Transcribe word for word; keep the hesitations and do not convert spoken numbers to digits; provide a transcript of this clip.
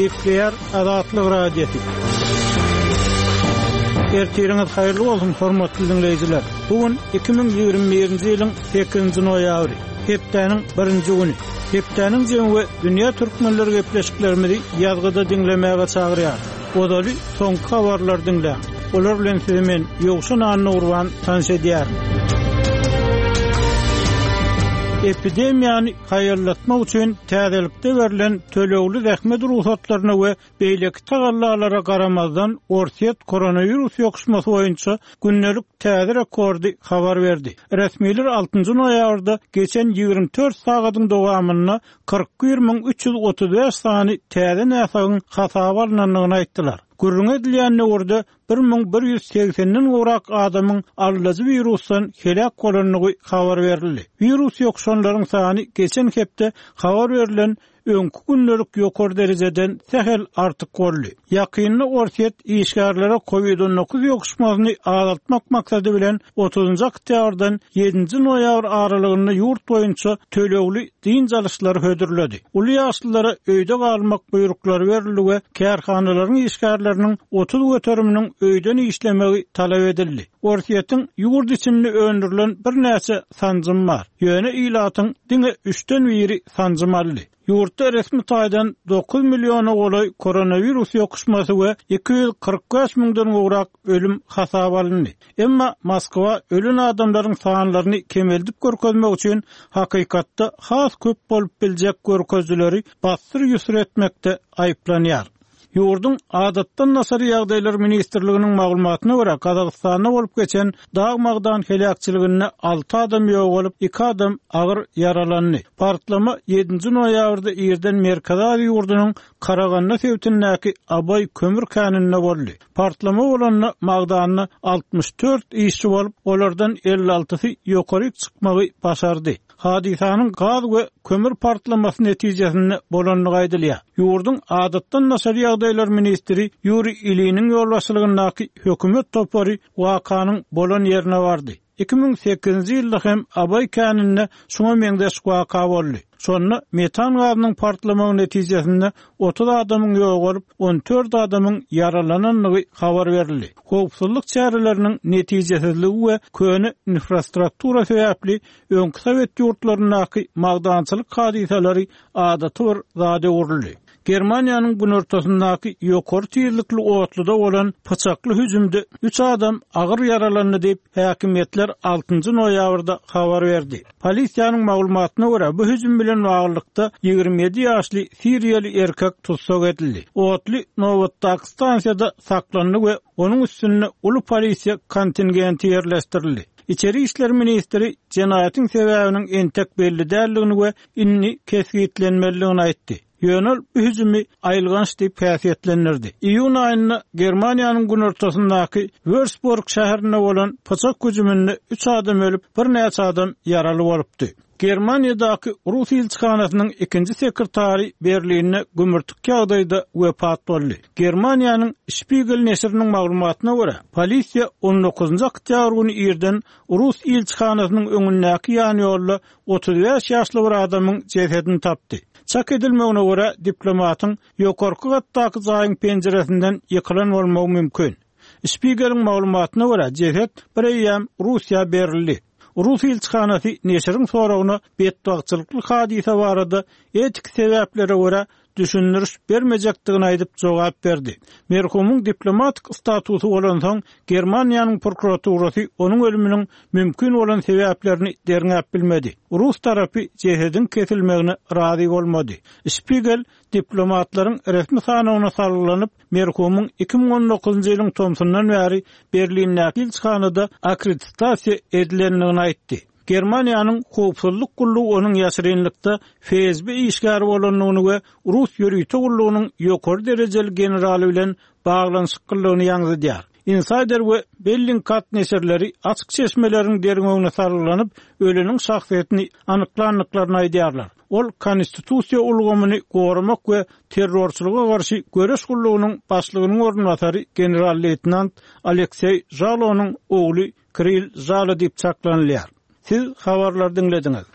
Nükleer Azatlyk Radiosu. Ertiriniz hayırlı olsun hormatly dinleyijiler. Bugün iki bin ýygrimi birinji ýylyň sekizinji noýabry, hepdeniň birinji güni. Hepdeniň jemgy dünýä türkmenleri gepleşiklerimizi ýazgyda dinlemäge çagyrýar. Odaly soňky habarlar dinlä. Olar bilen sizi men Ýogşan Anna Urban tanış edýär. Epidemiýany haýyrlatmak üçin täzelikde berilen tölegli rähmet ruhsatlaryna we beýleki tagallalara garamazdan Orsiýet koronavirus ýokuşmasy boýunça günnelik täze rekordy habar berdi. Resmiler altynjy noýabrda geçen ýygrimi dört sagatyň dowamyna kırk bir miň üç ýüz otuz beş sany täze näsagyň hasaba alynanyny aýtdylar. Gürrüň edilýän orada bir miň bir ýüz seksen-den gorak adamyň allyjy virusdan helak bolanyny habar berildi. Virus ýokuşanlaryň sany geçen hepde habar berilen öňkü günnelik ýokary derejeden sehel artyk boldy. Ýakynly Orsiýet işgärlere covid on dokuz ýokuşmasyny azaltmak maksady bilen otuzynjy oktýabrdan ýedinji noýabr aralygyny ýurt boýunça tölegli din jalışlary hödürledi. Uly ýaşlylara öýde galmak buýruklary berildi we kärhanalaryň işgärleriniň otuz göteriminiň öýden işlemegi talap edildi. Orsiýetiň ýurt içinde öndürilen bir näçe sanjym bar. Ýöne ilatyň diňe üçden biri sanjymaly. Ýurtda resmi taýdan dokuz milliona golay koronavirus ýokuşmasy we iki ýüz kırk beş miňden gorak ölüm hasaba alyndy. Emma Moskwa ölen adamlaryň sanlaryny kemeldip görkezmek üçin hakykatda has köp bolup biljek görkezleri bastyr ýüsür etmekde aýplanýar. Ýurdun adatdan nasary ýagdaýlar ministrliginiň maglumatyna görä Kazakstanda bolup geçen dagmagdan helakçylygyna alty adam ýok bolup iki adam agyr yaralandy. Partlama ýedinji noýabrda ýerden Merkazawy ýurdunyň Karaganda sewtindäki Abay kömür kanynda boldy. Partlama bolanyny magdanyny altmış dört işçi bolup olardan elli altysy ýokary çykmagy başardy. Hadisanyň gaz we kömür partlamasy netijesinde bolanyny gaýdylýar. Ýurdun adatdan nasary ýagdaýlar ministri Yuri Iliniň ýolbaşçylygyndaky hökümet topary wakanyň bolan ýerine bardy. iki bin sekizinji ýylda hem Abay kanynda şoňa meňdeş waka boldy. Sonra metan gazynyň partlamagy netijesinde otuz adamyň ýok bolup on dört adamyň yaralananyny habar berildi. Howpsuzlyk çäreleriniň netijesizligi we köne infrastruktura sebäpli öňkü Sowet ýurtlaryndaky magdançylyk hadiseleri adaty bir zady urildi. Germaniýanyň bu ortasyndaky ýokary tezlikli otluda bolan paçakly hüjümde üç adam agyr yaralandy diýip häkimetler altynjy noýabrda habar berdi. Polisiýanyň maglumatyna görä bu hüjüm bilen baglykda ýygrimi ýedi ýaşly Siriýaly erkek tutsak edildi. Otly Novottak stansiýada saklandy we onuň üstüne uly polisiýa kontingenti ýerleşdirildi. İçeri işler ministri jenaýatyň sebäbiniň entek belli däldigini we inni kesgitlenmeligini aýtdy. Ýönel bu hüjümi aýylganç diýip häsiýetlendirdi. İýun aýyna Germaniýanyň gün ortasyndaky Würzburg şäherine bolan paçak hüjüminde üç adam ölüp, bir näçe adam ýaraly bolupdy. Germaniýadaky Rus elçixanasynyň ikinji sekretary Berlinne gümürtük ýagdaýda wepat boldy. Germaniýanyň Spiegel neşriniň maglumatyna görä, polisiýa on dokuzynjy oktýabr güni ýerden Rus elçixanasynyň öňündäki ýany ýolda otuz beş ýaşly bir adamyň jesedini tapdy. Çak edilmegine görä diplomatyň ýokarky gatdaky zaýyň penjeresinden ýykylan bolmagy mümkin. Spiegelň maglumatyna görä jesed bir ýam Russiýa berildi. Rus elçixanasy neşriň soragyna bedbagçylykly hadise barada etik sebäplere görä düşündürüş bermejekdigini aýdyp jogap berdi. Merhumyň diplomatik statusy bolan soň Germaniýanyň prokuraturasy onuň ölüminiň mümkin bolan sebäplerini derňäp bilmedi. Rus tarapy jesedin kesilmegine razy bolmady. Spiegel diplomatlaryň resmi sanawyna sarylanyp merhumyň iki bin on dokuzynjy ýylyň tomsundan bäri Berlindäki elçixanada akkreditasiýa edilenligini aýtdy. Germaniýanyň howpsuzlyk gullugy onuň ýaşyrynlykda F S B işgäri bolanyny we Rus ýörüýte gullugynyň ýokary derejeli generaly bilen baglanyşyklaryny ýaňydýar. Insider we Bellingcat neşirleri açyk çeşmeleriň derňegine sarylanyp öleniň şahsiýetini anyklandyklaryny aýdýarlar. Ol konstitusiýa ulgamyny goramak we terrorçylyga garşy göreş gullugynyň başlygynyň ornatary general-leytenant Aleksey Zalonyň ogly Kirill Zalo diýip çaklanylýar. Siz habarlar dinlediňiz.